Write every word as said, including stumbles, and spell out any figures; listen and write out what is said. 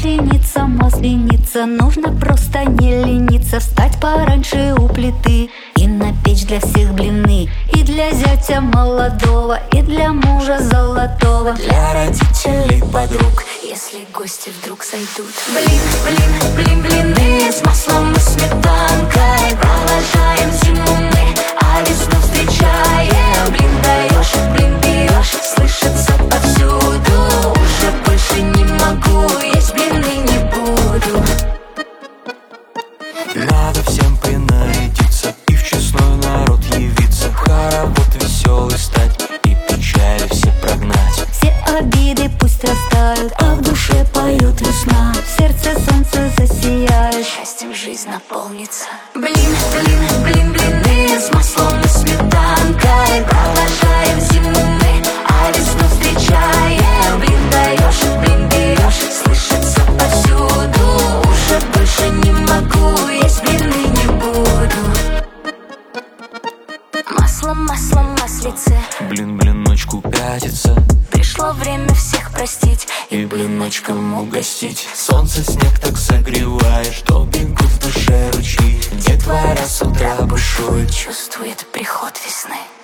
масленица, масленица. Нужно просто не лениться, встать пораньше у плиты и напечь для всех блины. И для зятя молодого, и для мужа золотого, для родителей подруг, если гости вдруг зайдут. Блин, блин, блин, блины с маслом и сметанкой. Провожаем зиму мы, а весну встречаем. Блин даешь, блин бьешь, слышится повсюду. Уже больше не могу, есть блины не буду. Надо всем принарядиться и в честной народ явиться, в хоровод веселый стать и печали все прогнать. Все обиды пусть растают, а в душе поет весна. В сердце солнце засияет, счастьем жизнь наполнится. Блин, блин, блин, блины с маслом и сметанкой. Провожаем зиму мы, а весну встречаем. Блин даешь, блин берешь, слышится повсюду. Уже больше не могу, есть блины не буду. Масло, масло, маслице, блин, блиночку пятится. Пришло время всех простить и блиночком угостить. Солнце снег так согревает, что бегут в душе ручьи. Детвора с утра бушует, чувствует приход весны.